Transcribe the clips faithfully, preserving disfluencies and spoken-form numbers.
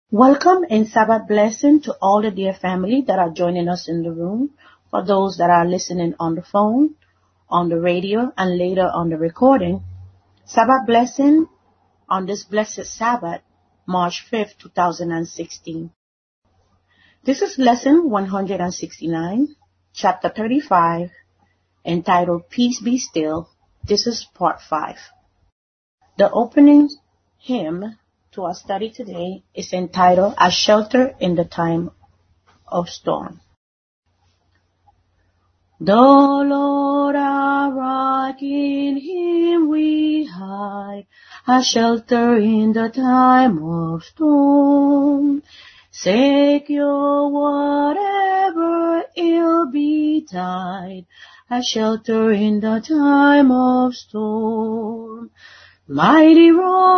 Welcome and Sabbath blessing to all the dear family that are joining us in the room, for those that are listening on the phone, on the radio, and later on the recording. Sabbath blessing on this blessed Sabbath, March fifth, two thousand sixteen. This is lesson one hundred sixty-nine, chapter thirty-five, entitled Peace Be Still. This is part five. The opening hymn to our study today is entitled A Shelter in the Time of Storm. The Lord our rock, in him we hide, a shelter in the time of storm. Secure whatever ill betide, a shelter in the time of storm. Mighty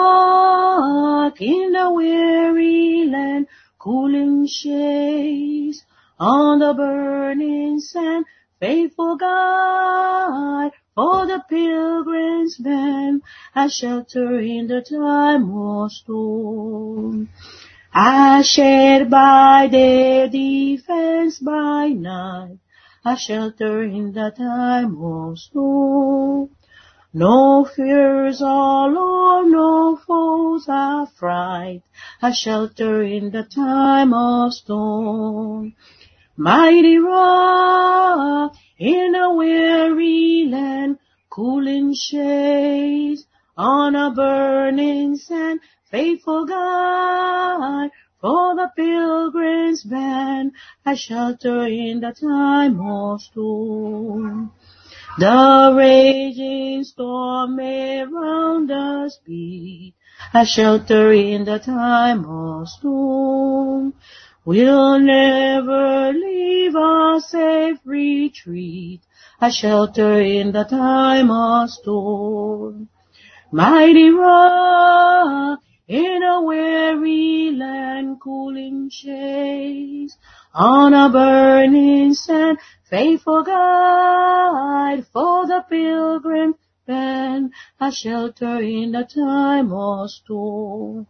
rock in the weary land, cooling shades on the burning sand, faithful guide for the pilgrim's band, a shelter in the time of storm. A shed by day, defense by night, a shelter in the time of storm. No fears alarm, no foes affright, a shelter in the time of storm. Mighty rock in a weary land, cooling shades on a burning sand, faithful guide for the pilgrim's band, a shelter in the time of storm. The raging storm may round us beat, a shelter in the time of storm. We'll never leave our safe retreat, a shelter in the time of storm. Mighty rock in a weary land, cooling shades on a burning sand, faithful guide for the pilgrim band, a shelter in the time of storm.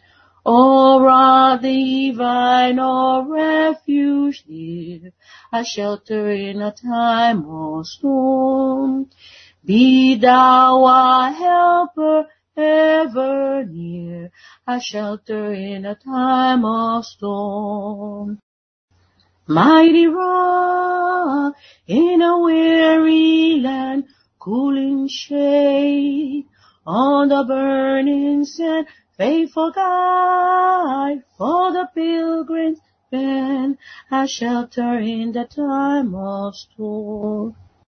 O rock divine, O refuge dear, a shelter in a time of storm. Be thou our helper ever near, a shelter in a time of storm. Mighty rock in a weary land, cooling shade on the burning sand, faithful guide for the pilgrim's band, a shelter in the time of storm.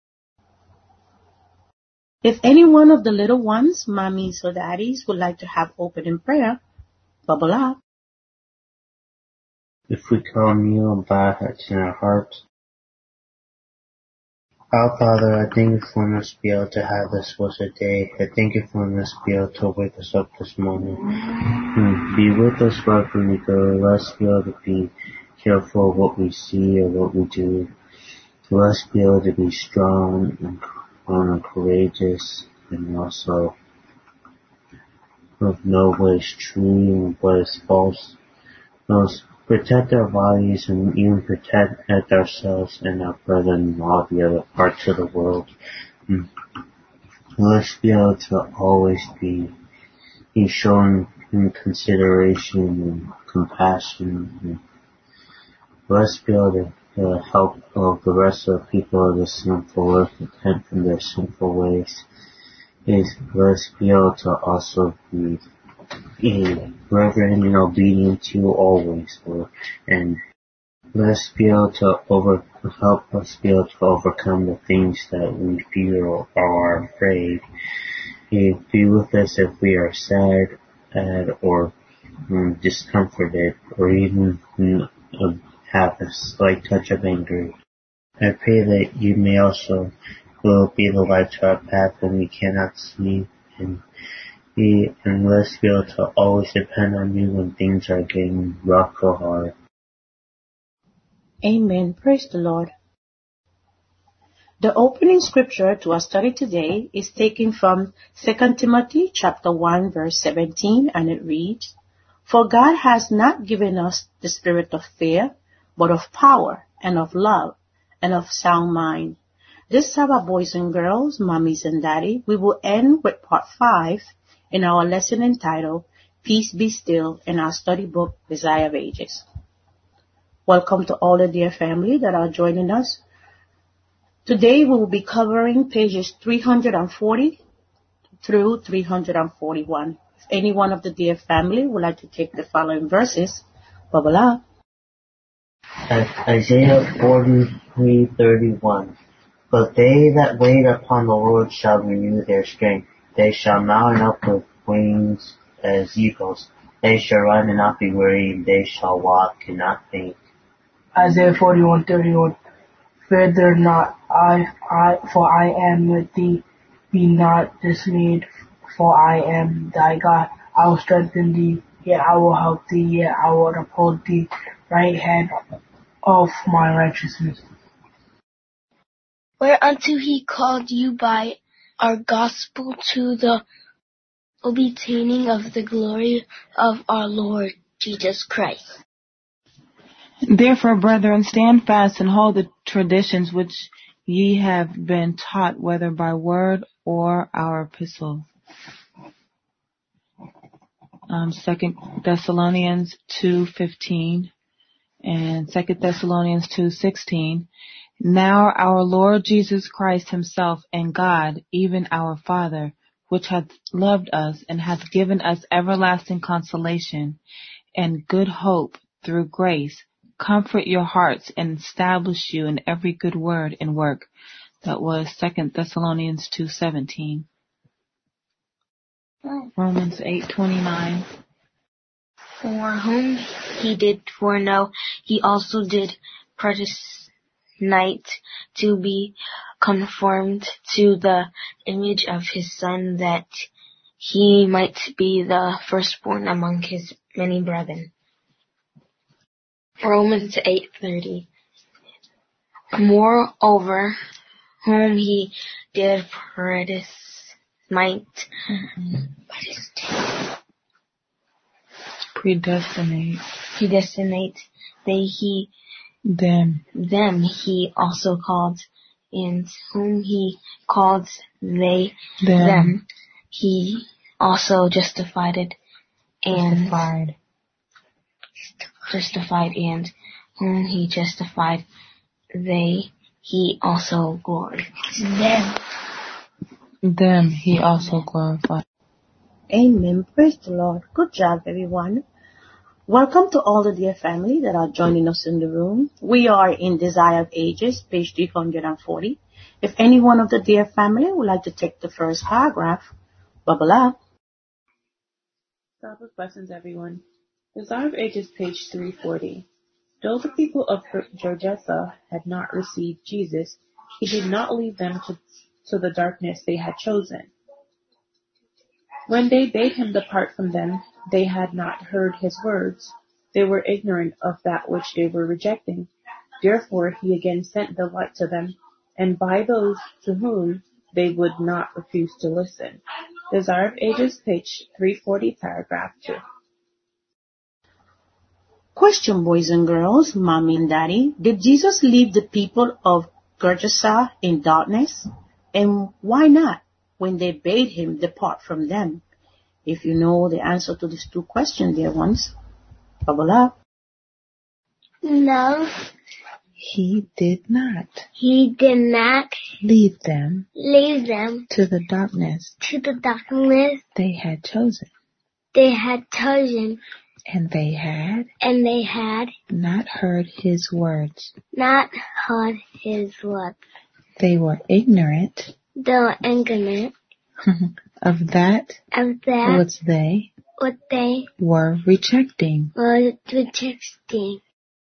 If any one of the little ones, mommies or daddies, would like to have opening prayer, bubble up. If we come kneel and bow our heads in our hearts. Our Father, I thank you for letting us be able to have this blessed day. I thank you for letting us be able to wake us up this morning. Mm. Be with us wherever we go. Let us be able to be careful of what we see or what we do. Let us be able to be strong and, and courageous, and also know what is true and what is false. Let us protect our bodies and even protect ourselves and our brethren in all the other parts of the world. Mm. Let's be able to always be, be showing consideration and compassion. And let's be able to uh, help uh, the rest of the people of the sinful earth repent from their sinful ways. Is let's be able to also be a reverent and obedient to you always, Lord, and let us be able to over help us be able to overcome the things that we fear or are afraid. You be with us if we are sad, sad or um, discomforted, or even um, have a slight touch of anger. I pray that you may also will be the light to our path when we cannot see, and Be, and let us be able to always depend on you when things are getting rough or hard. Amen. Praise the Lord. The opening scripture to our study today is taken from Second Timothy chapter one verse seventeen, and it reads, For God has not given us the spirit of fear, but of power and of love and of sound mind. This Sabbath, boys and girls, mommies and daddy, we will end with part five in our lesson entitled Peace Be Still in our study book, Desire of Ages. Welcome to all the dear family that are joining us. Today we will be covering pages three hundred forty through three hundred forty-one. If any one of the dear family would like to take the following verses, Babala. Isaiah forty-three thirty-one. But they that wait upon the Lord shall renew their strength. They shall mount up with wings as eagles. They shall run and not be weary. They shall walk and not faint. Isaiah forty-one thirty-one. Fear thou not, I, I, for I am with thee. Be not dismayed, for I am thy God. I will strengthen thee, yet I will help thee, yet I will uphold thee, right hand of my righteousness. Whereunto he called you by our gospel to the obtaining of the glory of our Lord Jesus Christ. Therefore, brethren, stand fast and hold the traditions which ye have been taught, whether by word or our epistle. Um, Second Thessalonians two fifteen and Second Thessalonians two sixteen. Now our Lord Jesus Christ himself and God, even our Father, which hath loved us and hath given us everlasting consolation and good hope through grace, comfort your hearts and establish you in every good word and work. That was Second Thessalonians two seventeen. Romans eight twenty-nine. For whom he did foreknow, he also did predestinate to be conformed to the image of his Son, that he might be the firstborn among his many brethren. Romans eight thirty. Moreover, whom he did predestinate, Mm-hmm. predestinate, Predestinate. predestinate, they he Them. them he also called, and whom he called, they Them. them he also justified, and Justified. justified, and whom he justified, they he also glorified. Them. Them he also glorified. Amen. Praise the Lord. Good job, everyone. Welcome to all the dear family that are joining us in the room. We are in Desire of Ages, page three hundred forty. If any one of the dear family would like to take the first paragraph, Babala. Sabbath blessings, everyone. Desire of Ages, page three forty. Though the people of Gergesa had not received Jesus, he did not leave them to, to the darkness they had chosen. When they bade him depart from them, they had not heard his words. They were ignorant of that which they were rejecting. Therefore he again sent the light to them, and by those to whom they would not refuse to listen. Desire of Ages, page three forty, paragraph two. Question, boys and girls, mommy and daddy. Did Jesus leave the people of Gergesa in darkness? And why not when they bade him depart from them? If you know the answer to these two questions, dear ones, bubble up. No, He did not he did not leave them leave them to the darkness to the darkness they had chosen, they had chosen, and they had and they had not heard his words. not heard his words. They were ignorant They were ignorant of that of that which they what they were rejecting. were rejecting.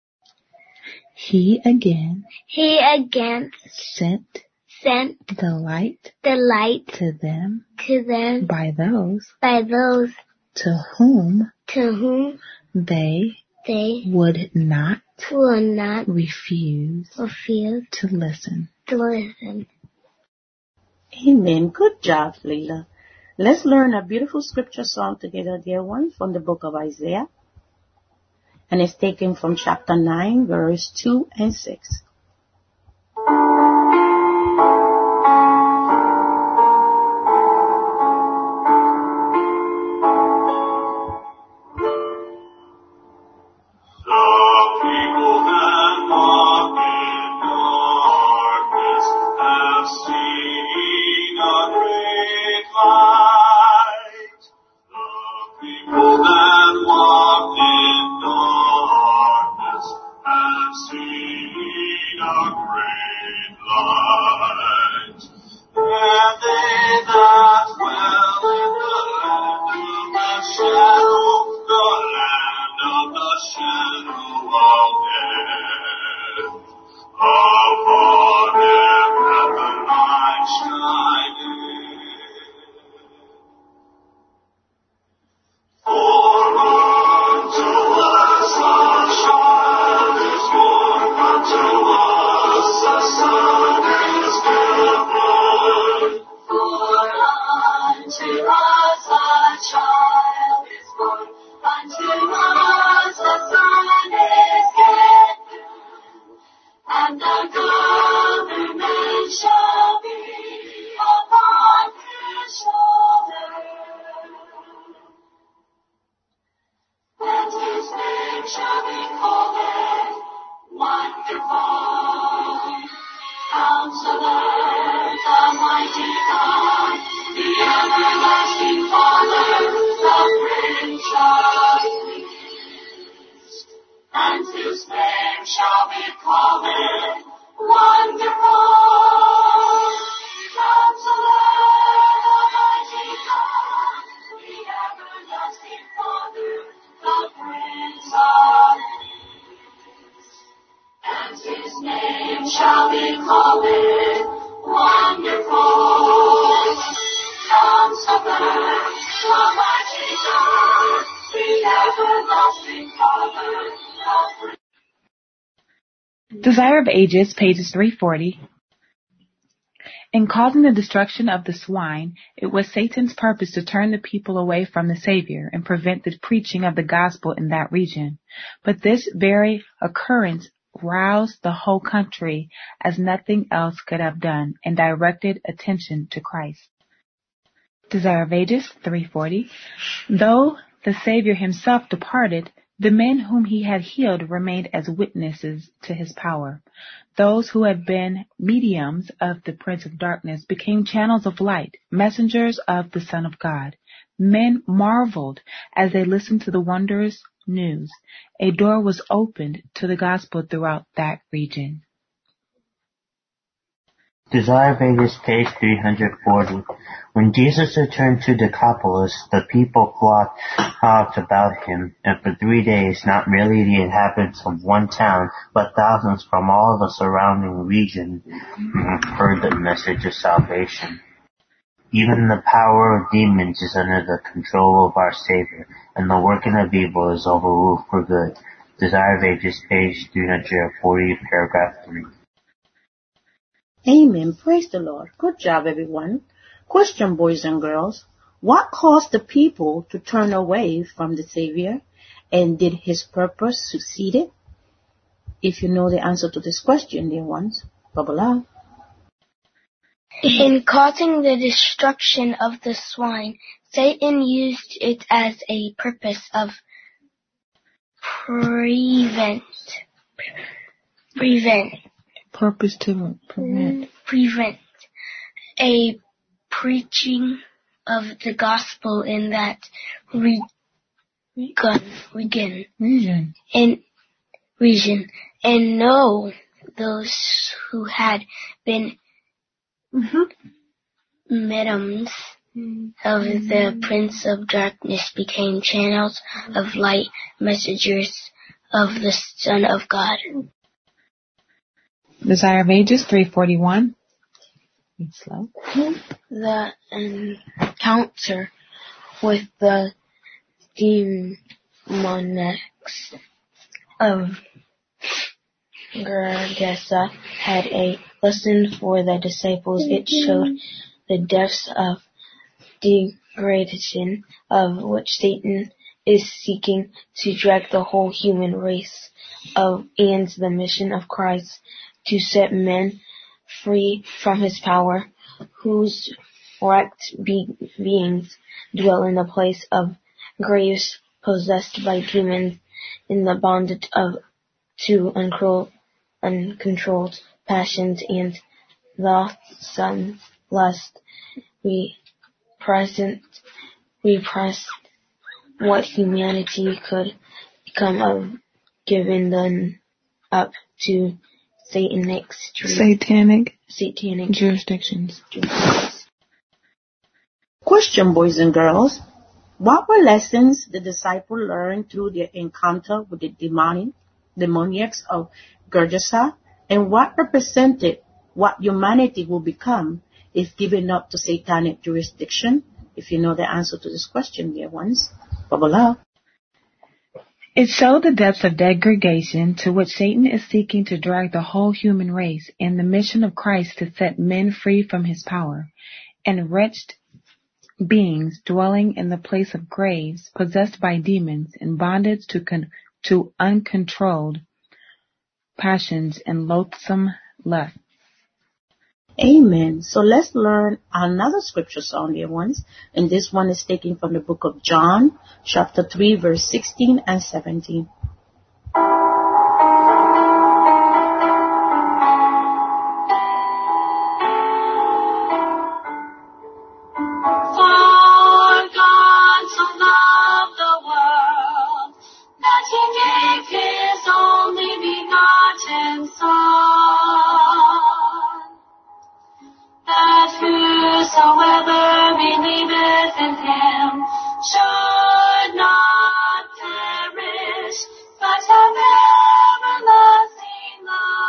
He again He again sent sent the light the light to them to them by those by those to whom to whom they they would not will not refuse refuse to listen. to listen. Amen. Good job, Leila. Let's learn a beautiful scripture song together, dear ones, from the book of Isaiah. And it's taken from chapter nine, verse two and six. Desire of Ages, pages three forty. In causing the destruction of the swine, it was Satan's purpose to turn the people away from the Savior and prevent the preaching of the gospel in that region. But this very occurrence roused the whole country as nothing else could have done and directed attention to Christ. Desire of Ages, three forty. Though the Savior himself departed, the men whom he had healed remained as witnesses to his power. Those who had been mediums of the Prince of Darkness became channels of light, messengers of the Son of God. Men marveled as they listened to the wondrous news. A door was opened to the gospel throughout that region. Desire of Ages, page three forty. When Jesus returned to Decapolis, the people flocked out about him, and for three days not merely the inhabitants of one town, but thousands from all the surrounding region heard the message of salvation. Even the power of demons is under the control of our Savior, and the working of evil is overruled for good. Desire of Ages, page three forty, paragraph three. Amen. Praise the Lord. Good job, everyone. Question, boys and girls. What caused the people to turn away from the Savior, and did his purpose succeed? If you know the answer to this question, dear ones, bubble out. In causing the destruction of the swine, Satan used it as a purpose of prevent, prevent, Purpose to prevent. prevent a preaching of the gospel in that re- region, Region. in region, and no, those who had been Mm-hmm. mediums of the Prince of Darkness became channels of light, messengers of the Son of God. Desire of Ages, three forty-one. Read slow. The encounter with the demonics of Gergesa had a lesson for the disciples. It showed the depths of degradation of which Satan is seeking to drag the whole human race of and the mission of Christ to set men free from his power, whose wrecked be- beings dwell in the place of graves, possessed by demons, in the bondage of to uncontrolled, uncontrolled passions and the sun lust, repressed, repressed what humanity could become of, given them up to satanic, satanic, satanic jurisdictions. jurisdictions. Question, boys and girls. What were lessons the disciples learned through their encounter with the demonic, demoniacs of Gergesa, and what represented what humanity will become if given up to satanic jurisdiction? If you know the answer to this question, dear ones, bubble up. It showed the depths of degradation to which Satan is seeking to drag the whole human race and the mission of Christ to set men free from his power, and wretched beings dwelling in the place of graves, possessed by demons, in bondage to con- to uncontrolled passions and loathsome lust. Amen. So let's learn another scripture song, dear ones. And this one is taken from the book of John, chapter three, verse sixteen and seventeen. Whosoever believeth in him should not perish, but have everlasting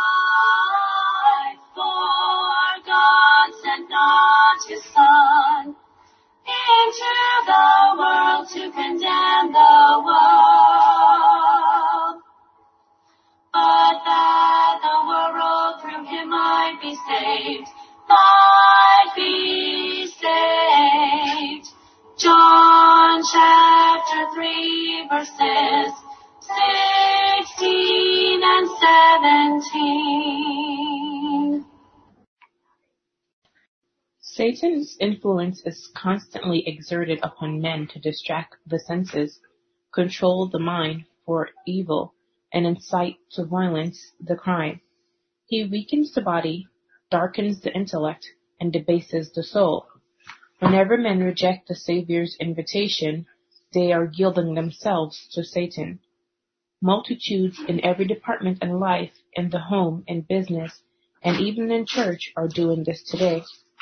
life. For God sent not his Son into the world to condemn the world, but that the world through him might be saved. Might be saved. John chapter three, verses sixteen and seventeen. Satan's influence is constantly exerted upon men to distract the senses, control the mind for evil, and incite to violence the crime. He weakens the body, darkens the intellect, and debases the soul. Whenever men reject the Savior's invitation, they are yielding themselves to Satan. Multitudes in every department in life, in the home, in business, and even in church are doing this today.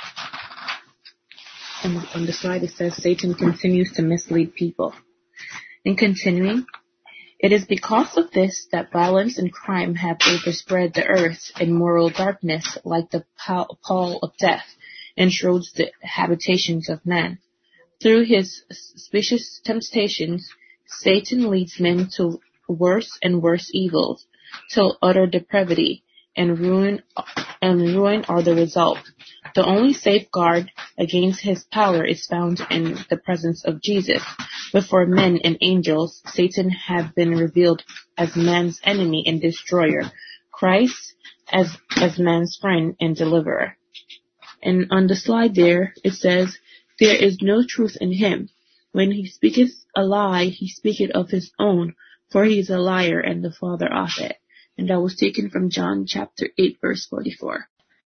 And on the slide it says Satan continues to mislead people. In continuing, it is because of this that violence and crime have overspread the earth, and moral darkness, like the pall of death, enshrouds the habitations of man. Through his specious temptations, Satan leads men to worse and worse evils, till utter depravity and ruin and ruin are the result. The only safeguard against his power is found in the presence of Jesus. Before men and angels, Satan had been revealed as man's enemy and destroyer, Christ as, as man's friend and deliverer. And on the slide there, it says, there is no truth in him. When he speaketh a lie, he speaketh of his own, for he is a liar and the father of it. And that was taken from John chapter eight, verse forty-four.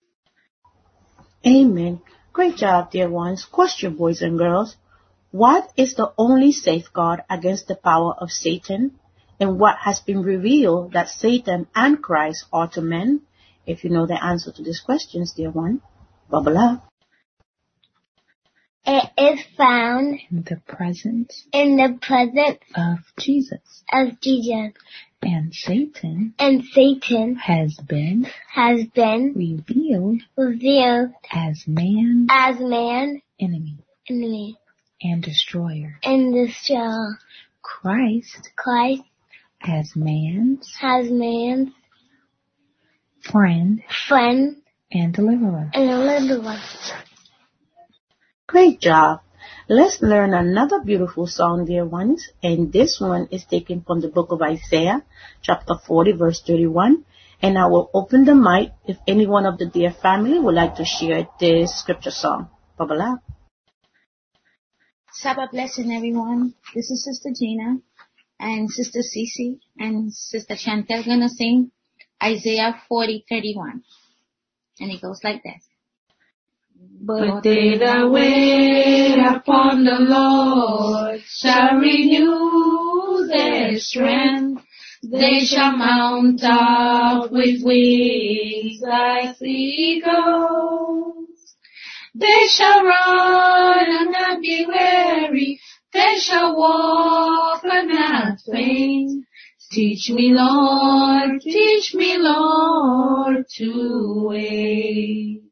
Amen. Great job, dear ones. Question, boys and girls. What is the only safeguard against the power of Satan? And what has been revealed that Satan and Christ are to men? If you know the answer to these questions, dear one, bubble up. It is found In the presence in the presence of Jesus. of Jesus. And Satan And Satan has been has been revealed revealed as man's as man, enemy enemy, and destroyer. and destroyer. Christ Christ as man's has man's friend friend and deliverer. and deliverer. Great job. Let's learn another beautiful song, dear ones, and this one is taken from the book of Isaiah, chapter forty, verse thirty-one, and I will open the mic if any one of the dear family would like to share this scripture song. Babala. Sabbath blessing, everyone. This is Sister Gina and Sister Cece and Sister Chantel gonna sing Isaiah forty thirty-one, and it goes like this. But they that wait upon the Lord shall renew their strength. They shall mount up with wings like eagles. They shall run and not be weary. They shall walk and not faint. Teach me, Lord, teach me, Lord, to wait.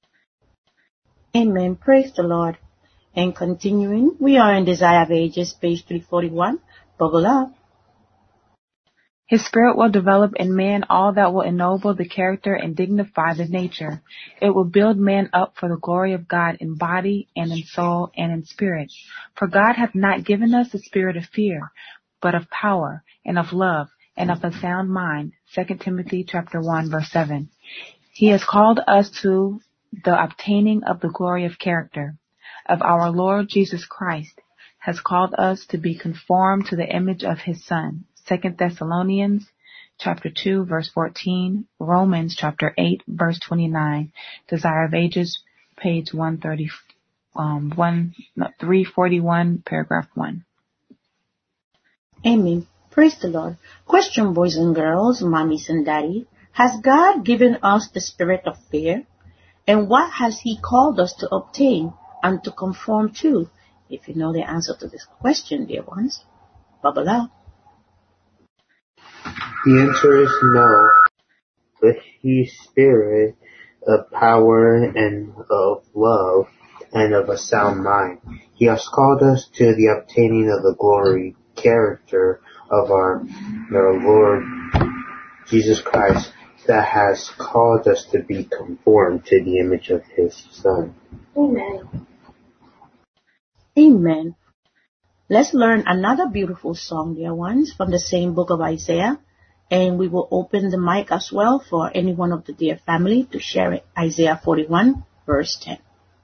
Amen. Praise the Lord. And continuing, we are in Desire of Ages, page three forty-one. Bubble up. His spirit will develop in man all that will ennoble the character and dignify the nature. It will build man up for the glory of God in body and in soul and in spirit. For God hath not given us a spirit of fear, but of power and of love and of a sound mind. Second Timothy chapter one, verse seven. He has called us to the obtaining of the glory of character of our Lord Jesus Christ, has called us to be conformed to the image of his Son. Second Thessalonians chapter two, verse fourteen, Romans chapter eight, verse twenty-nine, Desire of Ages, page one thirty, um, one, no, three forty-one, paragraph one. Amen. Praise the Lord. Question, boys and girls, mommies and daddy. Has God given us the spirit of fear? And what has he called us to obtain and to conform to? If you know the answer to this question, dear ones, bubble up. The answer is no. But his spirit of power and of love and of a sound mind. He has called us to the obtaining of the glory, character of our, our Lord Jesus Christ, that has called us to be conformed to the image of his Son. Amen. Amen. Let's learn another beautiful song, dear ones, from the same book of Isaiah. And we will open the mic as well for any one of the dear family to share it. Isaiah forty-one, verse ten.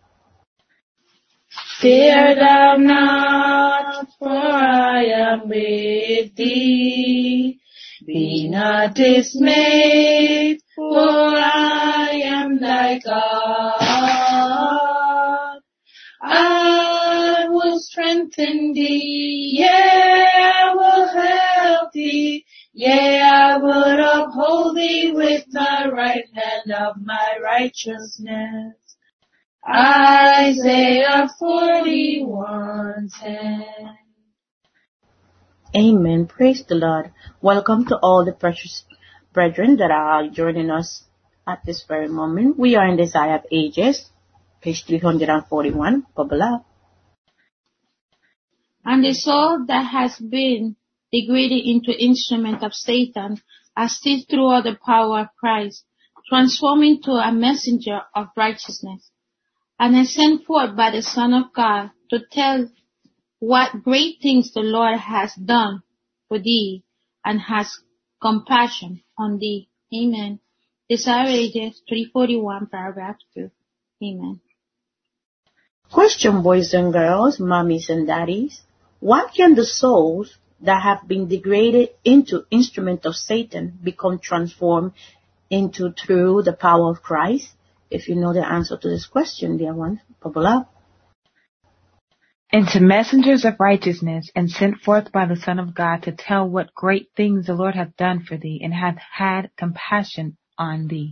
Fear thou not, for I am with thee. Be not dismayed, for I am thy God. I will strengthen thee, yea, I will help thee, yea, I will uphold thee with the right hand of my righteousness. Isaiah forty-one ten. Amen. Praise the Lord. Welcome to all the precious brethren that are joining us at this very moment. We are in Desire of Ages, page three forty-one. Bubble up. And the soul that has been degraded into instrument of Satan are still through the power of Christ, transformed into a messenger of righteousness, and is sent forth by the Son of God to tell what great things the Lord has done for thee and has compassion on thee. Amen. Desire of Ages three forty-one, paragraph two. Amen. Question, boys and girls, mommies and daddies. What can the souls that have been degraded into instrument of Satan become transformed into through the power of Christ? If you know the answer to this question, dear ones, bubble up. Into messengers of righteousness, and sent forth by the Son of God to tell what great things the Lord hath done for thee, and hath had compassion on thee.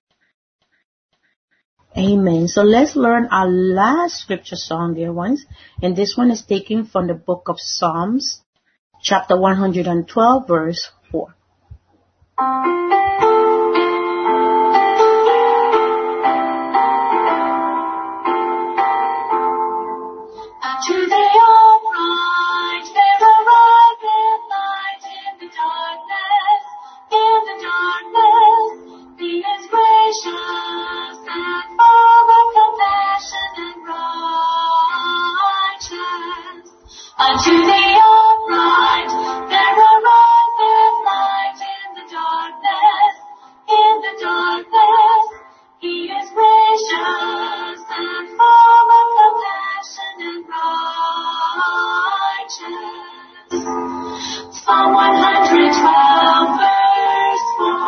Amen. So let's learn our last scripture song, dear ones. And this one is taken from the book of Psalms, chapter one hundred twelve, verse four. To the upright there ariseth light in the darkness, in the darkness. He is gracious and full of compassion and righteousness. Psalm one twelve, verse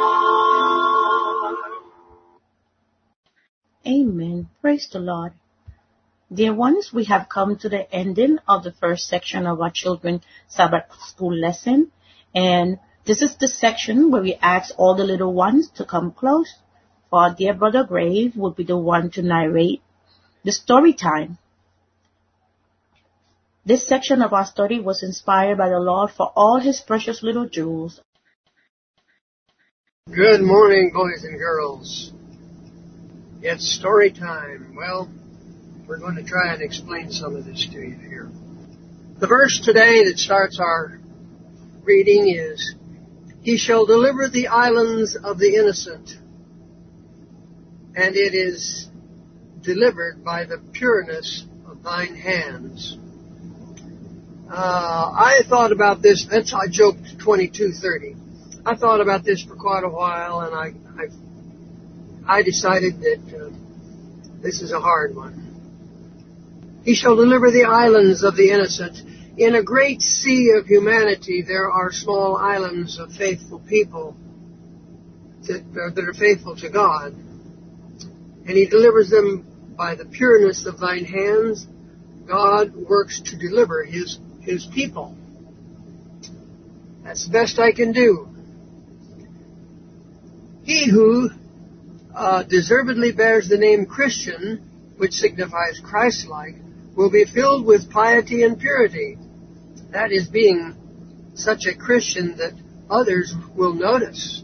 four. Amen. Praise the Lord. Dear ones, we have come to the ending of the first section of our children's Sabbath school lesson. And this is the section where we ask all the little ones to come close. For our dear Brother Grave will be the one to narrate the story time. This section of our study was inspired by the Lord for all his precious little jewels. Good morning, boys and girls. It's story time. Well, we're going to try and explain some of this to you here. The verse today that starts our reading is, He shall deliver the islands of the innocent, and it is delivered by the pureness of thine hands. Uh, I thought about this, that's, I joked twenty-two thirty. I thought about this for quite a while, and I I, I decided that uh, this is a hard one. He shall deliver the islands of the innocent. In a great sea of humanity, there are small islands of faithful people that, uh, that are faithful to God. And he delivers them by the pureness of thine hands. God works to deliver his, his people. That's the best I can do. He who uh, deservedly bears the name Christian, which signifies Christ-like, will be filled with piety and purity. That is, being such a Christian that others will notice.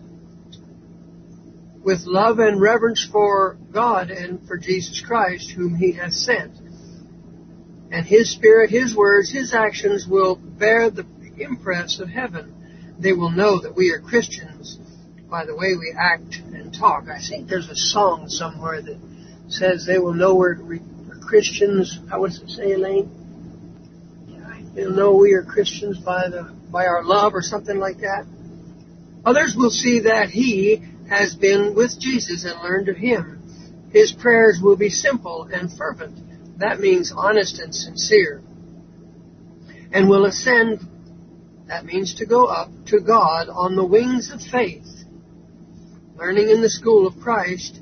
With love and reverence for God and for Jesus Christ, whom he has sent. And his spirit, his words, his actions will bear the impress of heaven. They will know that we are Christians by the way we act and talk. I think there's a song somewhere that says they will know we're Christians. How does it say, Elaine? They'll know we are Christians by the by our love, or something like that. Others will see that he has been with Jesus and learned of him. His prayers will be simple and fervent. That means honest and sincere. And will ascend, that means to go up to God on the wings of faith. Learning in the school of Christ,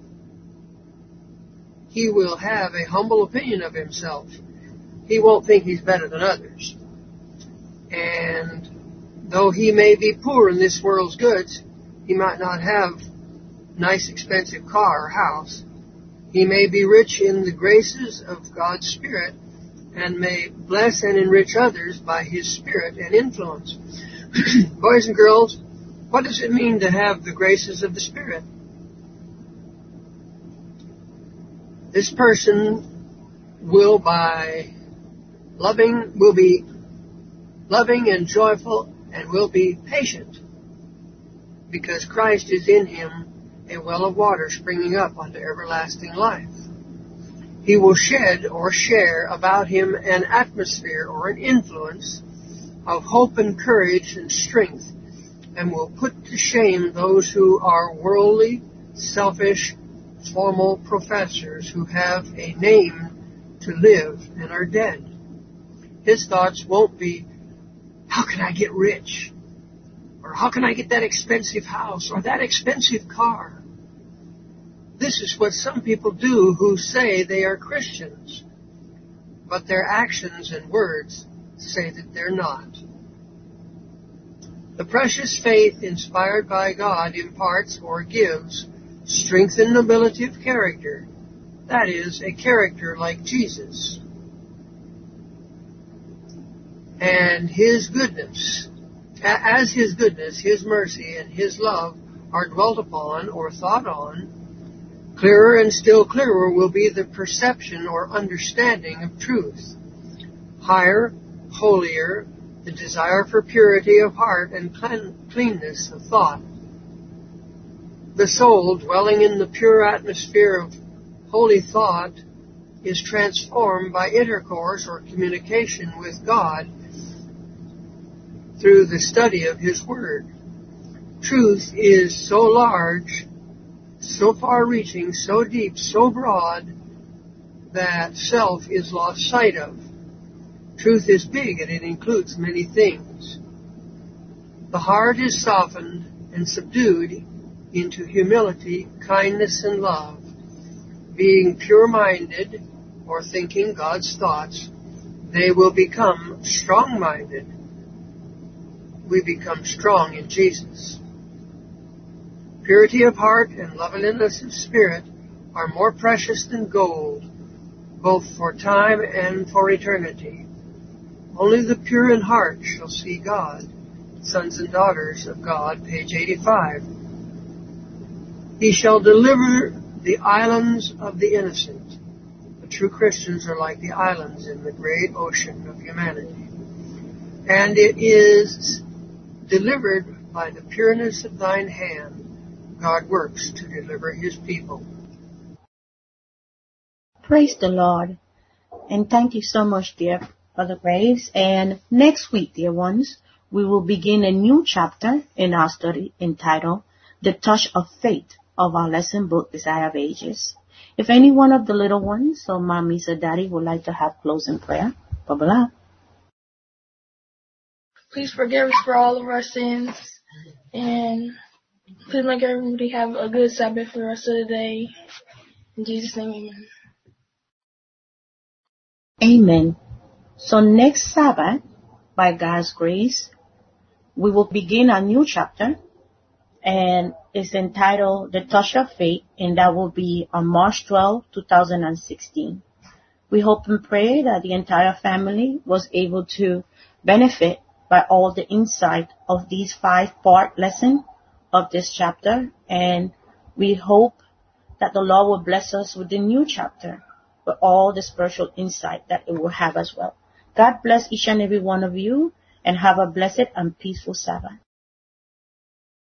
he will have a humble opinion of himself. He won't think he's better than others. And though he may be poor in this world's goods, he might not have a nice expensive car or house. He may be rich in the graces of God's Spirit and may bless and enrich others by his Spirit and influence. Boys and girls, what does it mean to have the graces of the Spirit? This person will by loving, will be loving and joyful and will be patient because Christ is in him, a well of water springing up unto everlasting life. He will shed or share about him an atmosphere or an influence of hope and courage and strength, and will put to shame those who are worldly, selfish, formal professors who have a name to live and are dead. His thoughts won't be, how can I get rich? Or how can I get that expensive house or that expensive car? This is what some people do who say they are Christians, but their actions and words say that they're not. The precious faith inspired by God imparts or gives strength and nobility of character. That is, a character like Jesus. And his goodness, as his goodness, his mercy, and his love are dwelt upon or thought on, clearer and still clearer will be the perception or understanding of truth. Higher, holier, the desire for purity of heart and cleanness of thought. The soul, dwelling in the pure atmosphere of holy thought, is transformed by intercourse or communication with God through the study of his word. Truth is so large, so far-reaching, so deep, so broad, that self is lost sight of. Truth is big and it includes many things. The heart is softened and subdued into humility, kindness, and love. Being pure-minded, or thinking God's thoughts, they will become strong-minded. We become strong in Jesus. Purity of heart and loveliness of spirit are more precious than gold, both for time and for eternity. Only the pure in heart shall see God. Sons and Daughters of God, page eighty-five. He shall deliver the islands of the innocent. The true Christians are like the islands in the great ocean of humanity. And it is delivered by the pureness of thine hand. God works to deliver his people. Praise the Lord. And thank you so much, dear Brother Graves. And next week, dear ones, we will begin a new chapter in our study entitled The Touch of Faith of our lesson book, Desire of Ages. If any one of the little ones or mommies or daddy would like to have closing prayer, Babala. Please forgive us for all of our sins, and please make everybody have a good Sabbath for the rest of the day. In Jesus' name, amen. Amen. So next Sabbath, by God's grace, we will begin a new chapter, and it's entitled The Touch of Faith, and that will be on March twelfth, twenty sixteen. We hope and pray that the entire family was able to benefit by all the insight of these five-part lesson of this chapter, and we hope that the Lord will bless us with the new chapter, with all the spiritual insight that it will have as well. God bless each and every one of you, and have a blessed and peaceful Sabbath.